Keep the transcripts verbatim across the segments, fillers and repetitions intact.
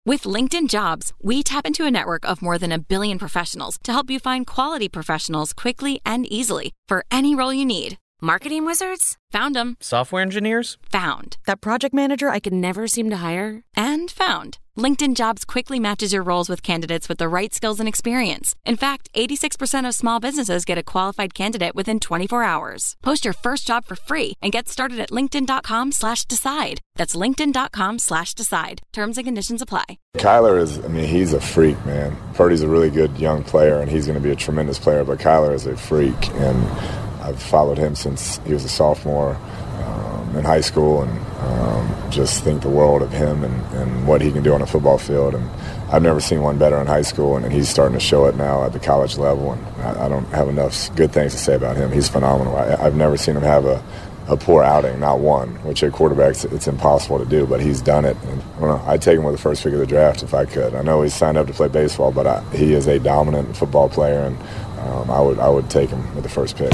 With LinkedIn Jobs, we tap into a network of more than a billion professionals to help you find quality professionals quickly and easily for any role you need. Marketing wizards? Found them. Software engineers? Found. That project manager I could never seem to hire? And found. LinkedIn Jobs quickly matches your roles with candidates with the right skills and experience. In fact, eighty-six percent of small businesses get a qualified candidate within twenty-four hours. Post your first job for free and get started at linkedin.com slash decide. That's linkedin.com slash decide. Terms and conditions apply. Kyler is, I mean, he's a freak, man. Purdy's a really good young player, and he's going to be a tremendous player, but Kyler is a freak, and I've followed him since he was a sophomore um, in high school, and um, just think the world of him and, and what he can do on a football field. And I've never seen one better in high school, and, and he's starting to show it now at the college level. And I, I don't have enough good things to say about him. He's phenomenal. I, I've never seen him have a, a poor outing, not one, which at quarterbacks it's impossible to do, but he's done it. And I don't know, I'd take him with the first pick of the draft if I could. I know he's signed up to play baseball, but I, he is a dominant football player, and um, I would I would take him with the first pick.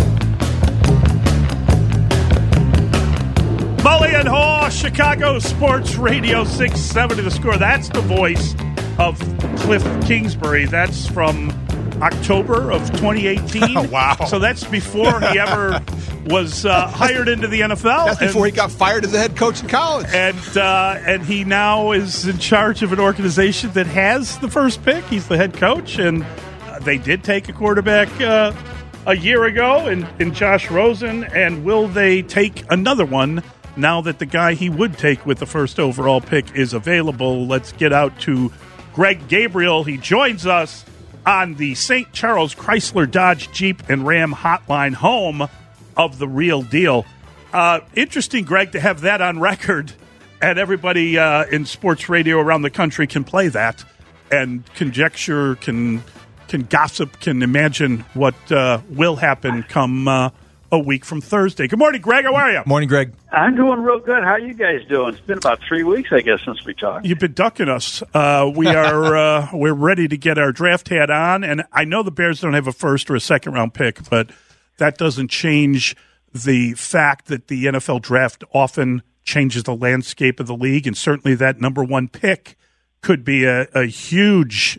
Mully and Haw, Chicago Sports Radio six seventy The Score. That's the voice of Cliff Kingsbury. That's from October of twenty eighteen. Wow. So that's before he ever was uh, hired into the N F L. That's before and, he got fired as the head coach in college. And uh, and he now is in charge of an organization that has the first pick. He's the head coach, and uh, they did take a quarterback uh, a year ago in, in Josh Rosen. And will they take another one now that the guy he would take with the first overall pick is available? Let's get out to Greg Gabriel. He joins us on the Saint Charles Chrysler Dodge Jeep and Ram hotline, home of the real deal. Uh, interesting, Greg, to have that on record, and everybody uh, in sports radio around the country can play that and conjecture, can can gossip, can imagine what uh, will happen come uh, a week from Thursday. Good morning, Greg. How are you? Morning, Greg. I'm doing real good. How are you guys doing? It's been about three weeks, I guess, since we talked. You've been ducking us. Uh, we are uh, we're ready to get our draft hat on, and I know the Bears don't have a first or a second round pick, but that doesn't change the fact that the N F L draft often changes the landscape of the league, and certainly that number one pick could be a, a huge.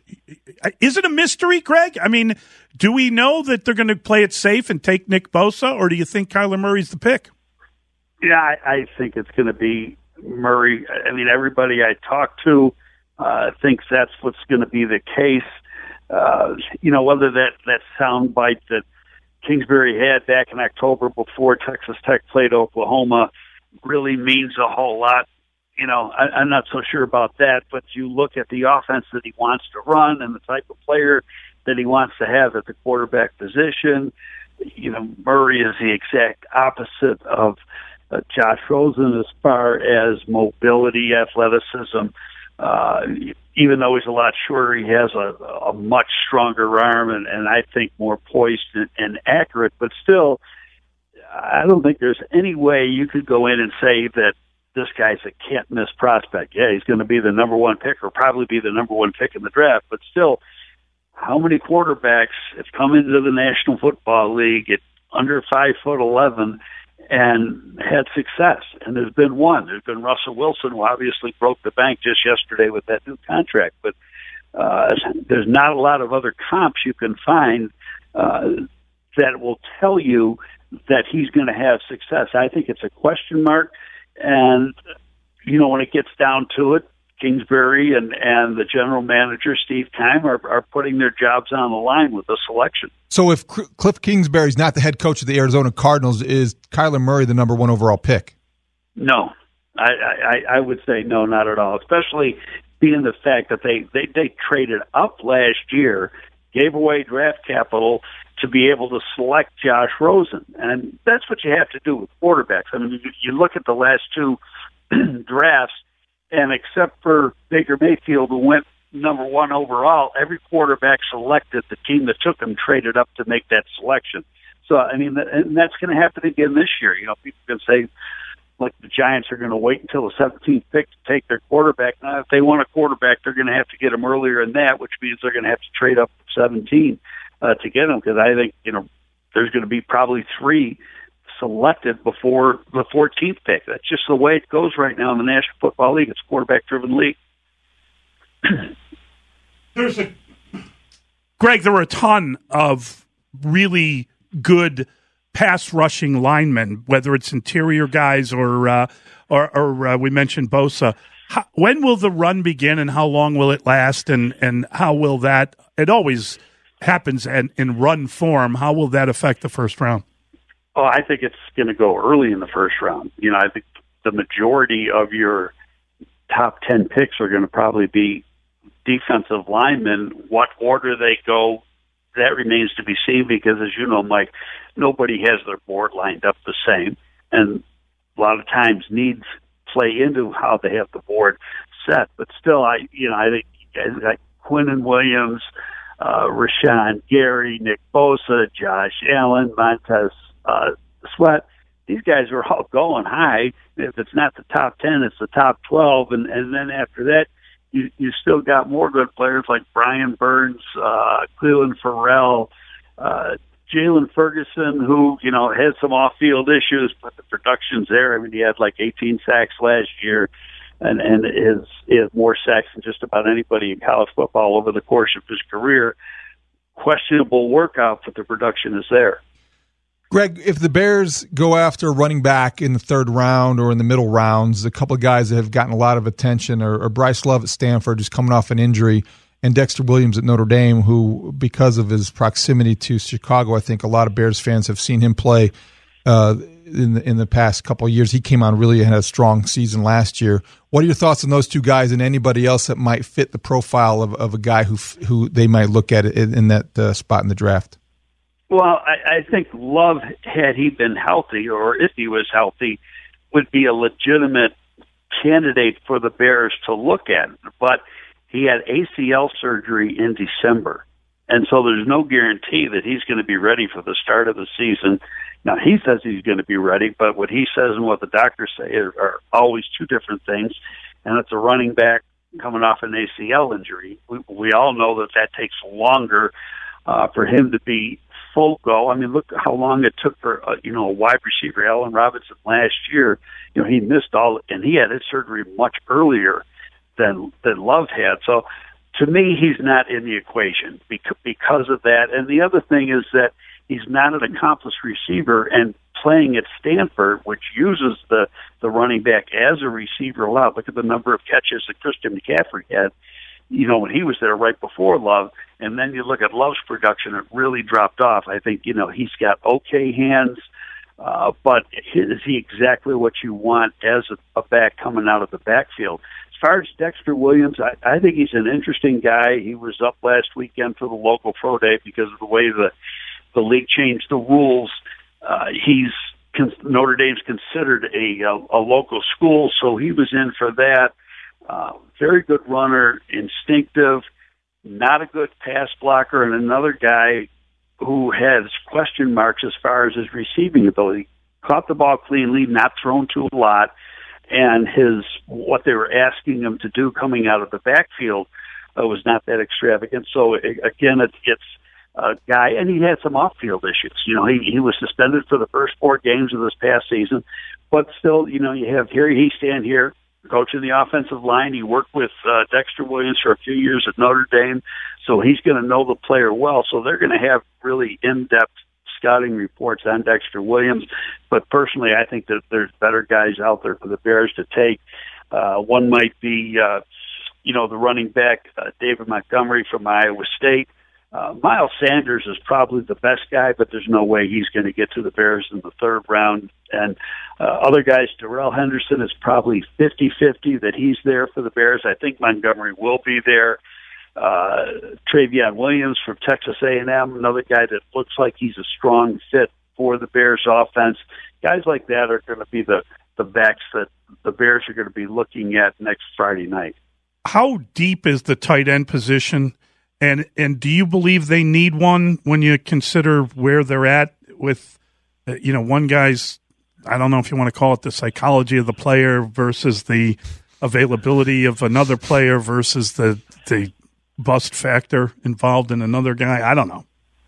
Is it a mystery, Greg? I mean, do we know that they're going to play it safe and take Nick Bosa, or do you think Kyler Murray's the pick? Yeah, I, I think it's going to be Murray. I mean, everybody I talk to uh, thinks that's what's going to be the case. Uh, you know, whether that, that soundbite that Kingsbury had back in October before Texas Tech played Oklahoma really means a whole lot. You know, I, I'm not so sure about that, but you look at the offense that he wants to run and the type of player that he wants to have at the quarterback position. You know, Murray is the exact opposite of uh, Josh Rosen as far as mobility, athleticism. Uh, even though he's a lot shorter, he has a, a much stronger arm and, and I think more poised and, and accurate. But still, I don't think there's any way you could go in and say that this guy's a can't-miss prospect. Yeah, he's going to be the number one pick or probably be the number one pick in the draft. But still, how many quarterbacks have come into the National Football League at under five foot eleven and had success? And there's been one. There's been Russell Wilson, who obviously broke the bank just yesterday with that new contract. But uh, there's not a lot of other comps you can find uh, that will tell you that he's going to have success. I think it's a question mark. And, you know, when it gets down to it, Kingsbury and, and the general manager, Steve Keim, are, are putting their jobs on the line with the selection. So if Cliff Kingsbury's not the head coach of the Arizona Cardinals, is Kyler Murray the number one overall pick? No. I, I, I would say no, not at all, especially being the fact that they, they, they traded up last year, gave away draft capital to be able to select Josh Rosen. And that's what you have to do with quarterbacks. I mean, you, you look at the last two drafts, and except for Baker Mayfield, who went number one overall, every quarterback selected, the team that took him traded up to make that selection. So, I mean, and that's going to happen again this year. You know, people can say, like, the Giants are going to wait until the seventeenth pick to take their quarterback. Now, if they want a quarterback, they're going to have to get him earlier than that, which means they're going to have to trade up to seventeen uh, to get him, because I think, you know, there's going to be probably three selected before the fourteenth pick. That's just the way it goes right now in the National Football League. It's a quarterback-driven league. There's a Greg. There were a ton of really good pass rushing linemen, whether it's interior guys or uh, or, or uh, we mentioned Bosa. How, when will the run begin, and how long will it last, and, and how will that? It always happens in, in run form. How will that affect the first round? Oh, I think it's going to go early in the first round. You know, I think the majority of your top ten picks are going to probably be defensive linemen. What order they go, that remains to be seen because, as you know, Mike, nobody has their board lined up the same. And a lot of times needs play into how they have the board set. But still, I you know, I think guys like Quinnen Williams, uh, Rashawn Gary, Nick Bosa, Josh Allen, Montez uh, Sweat, these guys are all going high. If it's not the top ten, it's the top twelve. And, and then after that, you, you still got more good players like Brian Burns, uh, Cleveland Farrell, uh, Jalen Ferguson, who, you know, had some off-field issues, but the production's there. I mean, he had like eighteen sacks last year and, and is, is more sacks than just about anybody in college football over the course of his career. Questionable workout, but the production is there. Greg, if the Bears go after a running back in the third round or in the middle rounds, a couple of guys that have gotten a lot of attention are, are Bryce Love at Stanford, who's coming off an injury, and Dexter Williams at Notre Dame, who, because of his proximity to Chicago, I think a lot of Bears fans have seen him play uh, in the, in the past couple of years. He came on really and had a strong season last year. What are your thoughts on those two guys and anybody else that might fit the profile of, of a guy who who they might look at in, in that uh, spot in the draft? Well, I, I think Love, had he been healthy, or if he was healthy, would be a legitimate candidate for the Bears to look at. But he had A C L surgery in December, and so there's no guarantee that he's going to be ready for the start of the season. Now, he says he's going to be ready, but what he says and what the doctors say are, are always two different things, and it's a running back coming off an A C L injury. We, we all know that that takes longer uh, for him to be full go. I mean, look how long it took for, uh, you know, a wide receiver, Allen Robinson, last year. You know, he missed all, and he had his surgery much earlier than than Love had. So, to me, he's not in the equation because, because of that. And the other thing is that he's not an accomplished receiver, and playing at Stanford, which uses the, the running back as a receiver a lot. Look at the number of catches that Christian McCaffrey had, you know, when he was there right before Love. And then you look at Love's production, it really dropped off. I think, you know, he's got okay hands, uh, but is he exactly what you want as a, a back coming out of the backfield? As far as Dexter Williams, I, I think he's an interesting guy. He was up last weekend for the local pro day because of the way the, the league changed the rules. Uh, he's Notre Dame's considered a, a, a local school, so he was in for that. Uh, very good runner, instinctive, not a good pass blocker, and another guy who has question marks as far as his receiving ability. Caught the ball cleanly, not thrown to a lot, and his what they were asking him to do coming out of the backfield uh, was not that extravagant. So it, again, it, it's a guy, and he had some off-field issues. You know, he, he was suspended for the first four games of this past season, but still, you know, you have here he stand here. Coaching the offensive line. He worked with uh, Dexter Williams for a few years at Notre Dame, so he's going to know the player well. So they're going to have really in-depth scouting reports on Dexter Williams. But personally, I think that there's better guys out there for the Bears to take. Uh, one might be, uh, you know, the running back, uh, David Montgomery from Iowa State. Uh, Miles Sanders is probably the best guy, but there's no way he's going to get to the Bears in the third round. And uh, other guys, Darrell Henderson is probably fifty-fifty that he's there for the Bears. I think Montgomery will be there. Uh, Travion Williams from Texas A and M, another guy that looks like he's a strong fit for the Bears offense. Guys like that are going to be the, the backs that the Bears are going to be looking at next Friday night. How deep is the tight end position? And and do you believe they need one when you consider where they're at with, uh, you know, one guy's, I don't know if you want to call it the psychology of the player versus the availability of another player versus the the bust factor involved in another guy? I don't know.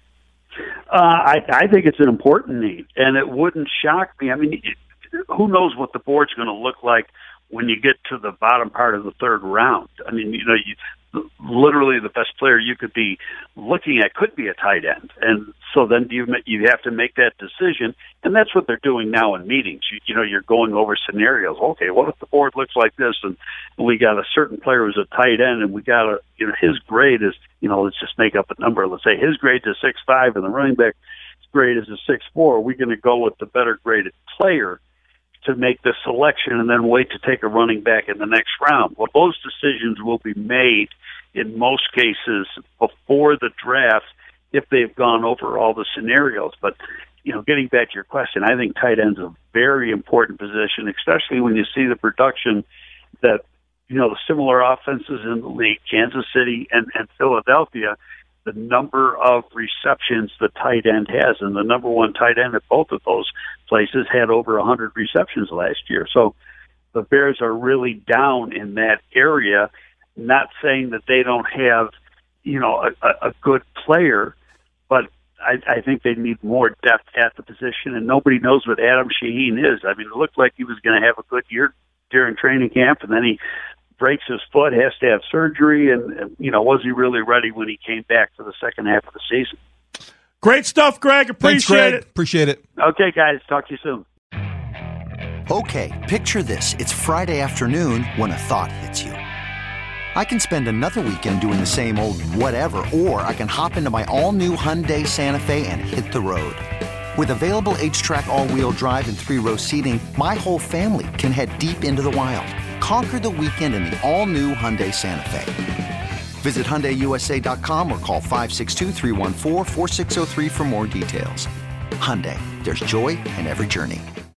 Uh, I, I think it's an important need, and it wouldn't shock me. I mean, who knows what the board's going to look like when you get to the bottom part of the third round? I mean, you know, you, literally the best player you could be looking at could be a tight end. And so then you you have to make that decision, and that's what they're doing now in meetings. You, you know, you're going over scenarios. Okay, what if the board looks like this, and we got a certain player who's a tight end, and we got a, you know, his grade is, you know, let's just make up a number. Let's say his grade is six five, and the running back's grade is a six four. Are we going to go with the better graded player to make the selection and then wait to take a running back in the next round? Well, those decisions will be made in most cases before the draft if they've gone over all the scenarios. But, you know, getting back to your question, I think tight end's a very important position, especially when you see the production that, you know, the similar offenses in the league, Kansas City and, and Philadelphia, the number of receptions the tight end has, and the number one tight end at both of those places had over one hundred receptions last year. So the Bears are really down in that area, not saying that they don't have, you know, a, a good player, but I, I think they need more depth at the position, and nobody knows what Adam Shaheen is. I mean, it looked like he was going to have a good year during training camp, and then he breaks his foot, has to have surgery, and, you know, was he really ready when he came back for the second half of the season? Great stuff, Greg. Appreciate Thanks, Greg. it. Appreciate it. Okay, guys. Talk to you soon. Okay, picture this. It's Friday afternoon when a thought hits you. I can spend another weekend doing the same old whatever, or I can hop into my all-new Hyundai Santa Fe and hit the road. With available H-Track all-wheel drive and three-row seating, my whole family can head deep into the wild. Conquer the weekend in the all-new Hyundai Santa Fe. Visit Hyundai U S A dot com or call five six two, three one four, four six zero three for more details. Hyundai, there's joy in every journey.